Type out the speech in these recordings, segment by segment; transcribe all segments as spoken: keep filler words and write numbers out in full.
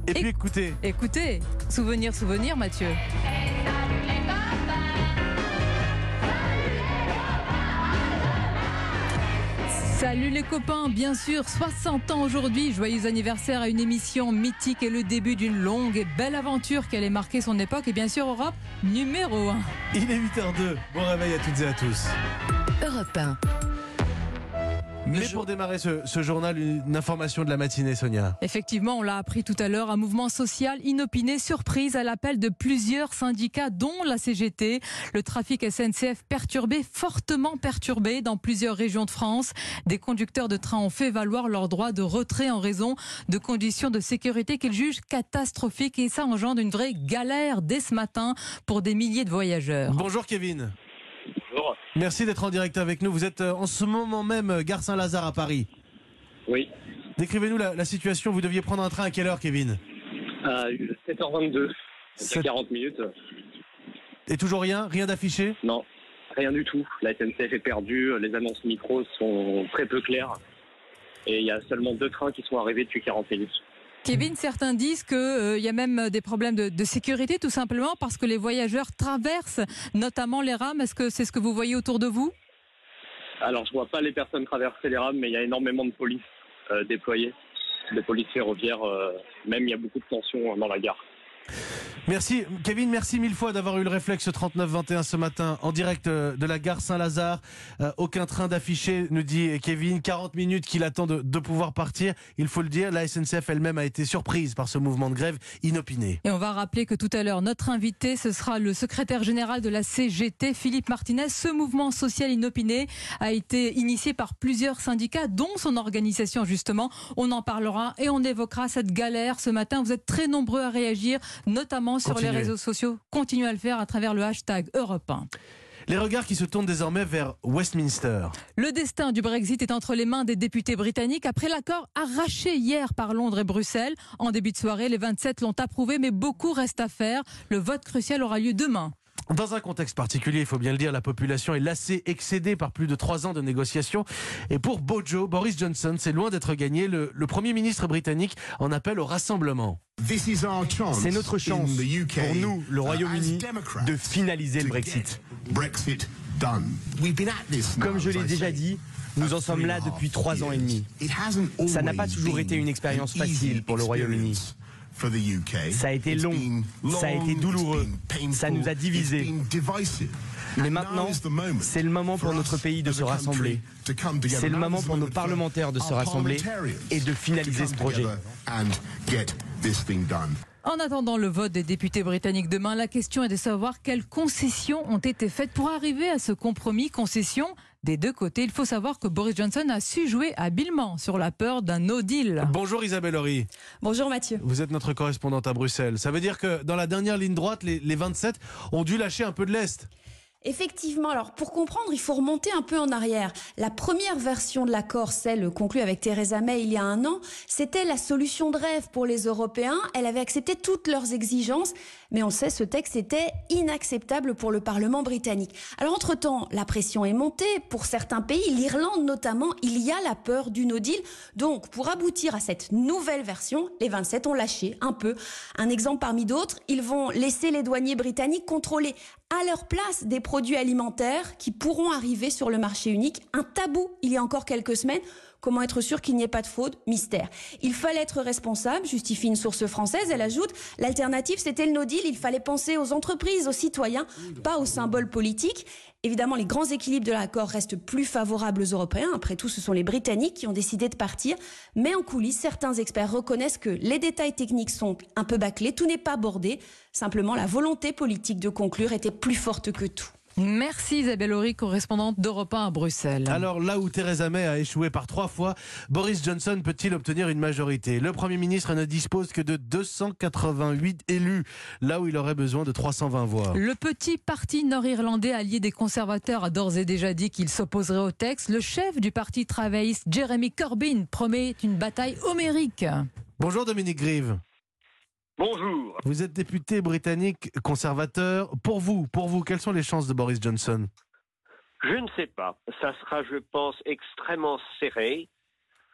Et puis écoutez. Écoutez, souvenir, souvenir, Mathieu. Salut les copains, bien sûr, soixante ans aujourd'hui, joyeux anniversaire à une émission mythique et le début d'une longue et belle aventure qui allait marquer son époque et bien sûr Europe numéro un. Il est huit heures deux, bon réveil à toutes et à tous. Europe un. Mais pour démarrer ce, ce journal, une information de la matinée, Sonia. Effectivement, on l'a appris tout à l'heure, un mouvement social inopiné, surprise à l'appel de plusieurs syndicats, dont la C G T. Le trafic S N C F perturbé, fortement perturbé dans plusieurs régions de France. Des conducteurs de train ont fait valoir leur droit de retrait en raison de conditions de sécurité qu'ils jugent catastrophiques. Et ça engendre une vraie galère dès ce matin pour des milliers de voyageurs. Bonjour Kevin. Bonjour. Merci d'être en direct avec nous. Vous êtes en ce moment même gare Saint-Lazare à Paris. Oui. Décrivez-nous la, la situation. Vous deviez prendre un train à quelle heure, Kevin? À sept heures vingt-deux. C'est quarante minutes. Et toujours rien? Rien d'affiché? Non, rien du tout. La S N C F est perdue. Les annonces micro sont très peu claires. Et il y a seulement deux trains qui sont arrivés depuis quarante minutes. Kevin, certains disent qu'il euh, y a même des problèmes de, de sécurité, tout simplement parce que les voyageurs traversent notamment les rames. Est-ce que c'est ce que vous voyez autour de vous? Alors, je vois pas les personnes traverser les rames, mais il y a énormément de police euh, déployée, de police ferroviaire. Euh, même, il y a beaucoup de tensions dans la gare. Merci Kevin, merci mille fois d'avoir eu le réflexe trente-neuf vingt et un ce matin en direct de la gare Saint-Lazare. Euh, aucun train d'affiché, nous dit Kevin. quarante minutes qu'il attend de, de pouvoir partir. Il faut le dire, la S N C F elle-même a été surprise par ce mouvement de grève inopiné. Et on va rappeler que tout à l'heure, notre invité, ce sera le secrétaire général de la C G T, Philippe Martinez. Ce mouvement social inopiné a été initié par plusieurs syndicats, dont son organisation justement. On en parlera et on évoquera cette galère ce matin. Vous êtes très nombreux à réagir, notamment sur Continuez. les réseaux sociaux. Continuez à le faire à travers le hashtag Europe un. Les regards qui se tournent désormais vers Westminster. Le destin du Brexit est entre les mains des députés britanniques après l'accord arraché hier par Londres et Bruxelles. En début de soirée, les vingt-sept l'ont approuvé, mais beaucoup reste à faire. Le vote crucial aura lieu demain. Dans un contexte particulier, il faut bien le dire, la population est lassée, excédée par plus de trois ans de négociations. Et pour Bojo, Boris Johnson, c'est loin d'être gagné. Le, le Premier ministre britannique en appelle au rassemblement. C'est notre chance, pour nous, le Royaume-Uni, de finaliser le Brexit. Comme je l'ai déjà dit, nous en sommes là depuis trois ans et demi. Ça n'a pas toujours été une expérience facile pour le Royaume-Uni. Ça a été long, ça a été douloureux, ça nous a divisés. Mais maintenant, c'est le moment pour notre pays de se rassembler. C'est le moment pour nos parlementaires de se rassembler et de finaliser ce projet. En attendant le vote des députés britanniques demain, la question est de savoir quelles concessions ont été faites pour arriver à ce compromis. Concessions des deux côtés. Il faut savoir que Boris Johnson a su jouer habilement sur la peur d'un no deal. Bonjour Isabelle Horry. Bonjour Mathieu. Vous êtes notre correspondante à Bruxelles. Ça veut dire que dans la dernière ligne droite, les, les vingt-sept ont dû lâcher un peu de lest. Effectivement, alors pour comprendre, il faut remonter un peu en arrière. La première version de l'accord, celle conclue avec Theresa May il y a un an, c'était la solution de rêve pour les Européens. Elle avait accepté toutes leurs exigences, mais on sait, ce texte était inacceptable pour le Parlement britannique. Alors entre-temps, la pression est montée. Pour certains pays, l'Irlande notamment, il y a la peur du no deal. Donc, pour aboutir à cette nouvelle version, les vingt-sept ont lâché un peu. Un exemple parmi d'autres, ils vont laisser les douaniers britanniques contrôler à leur place des produits alimentaires qui pourront arriver sur le marché unique. Un tabou il y a encore quelques semaines. Comment être sûr qu'il n'y ait pas de fraude? Mystère. Il fallait être responsable, justifie une source française. Elle ajoute, l'alternative c'était le no deal. Il fallait penser aux entreprises, aux citoyens, pas aux symboles politiques. Évidemment, les grands équilibres de l'accord restent plus favorables aux Européens. Après tout, ce sont les Britanniques qui ont décidé de partir. Mais en coulisses, certains experts reconnaissent que les détails techniques sont un peu bâclés. Tout n'est pas bordé. Simplement, la volonté politique de conclure était plus forte que tout. Merci Isabelle Horry, correspondante d'Europe un à Bruxelles. Alors là où Theresa May a échoué par trois fois, Boris Johnson peut-il obtenir une majorité? Le Premier ministre ne dispose que de deux cent quatre-vingt-huit élus, là où il aurait besoin de trois cent vingt voix. Le petit parti nord-irlandais allié des conservateurs a d'ores et déjà dit qu'il s'opposerait au texte. Le chef du parti travailliste, Jeremy Corbyn, promet une bataille homérique. Bonjour Dominique Grieve. Bonjour. Vous êtes député britannique conservateur. Pour vous, pour vous, quelles sont les chances de Boris Johnson? Je ne sais pas. Ça sera, je pense, extrêmement serré.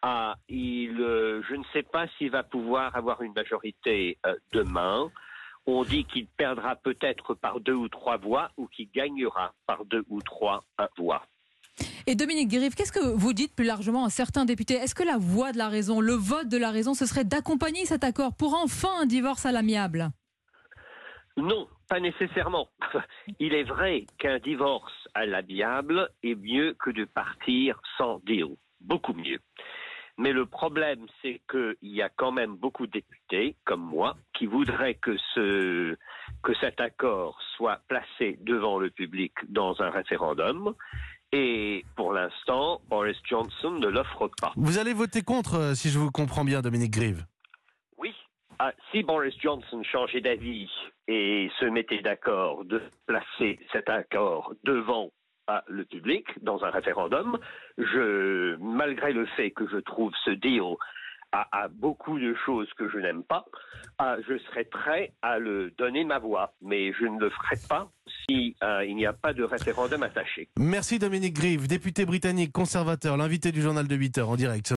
Ah, il, euh, je ne sais pas s'il va pouvoir avoir une majorité euh, demain. On dit qu'il perdra peut-être par deux ou trois voix ou qu'il gagnera par deux ou trois euh, voix. Et Dominique Grieve, qu'est-ce que vous dites plus largement à certains députés? Est-ce que la voix de la raison, le vote de la raison, ce serait d'accompagner cet accord pour enfin un divorce à l'amiable? Non, pas nécessairement. Il est vrai qu'un divorce à l'amiable est mieux que de partir sans deal. Beaucoup mieux. Mais le problème, c'est qu'il y a quand même beaucoup de députés, comme moi, qui voudraient que, ce, que cet accord soit placé devant le public dans un référendum. Et pour l'instant, Boris Johnson ne l'offre pas. Vous allez voter contre, si je vous comprends bien, Dominique Grieve? Oui. Ah, si Boris Johnson changeait d'avis et se mettait d'accord de placer cet accord devant ah, le public dans un référendum, je, malgré le fait que je trouve ce deal à, à beaucoup de choses que je n'aime pas, ah, je serais prêt à le donner ma voix, mais je ne le ferai pas si ah, il n'y a pas de référendum attaché. Merci Dominique Grieve, député britannique conservateur, l'invité du journal de huit heures en direct.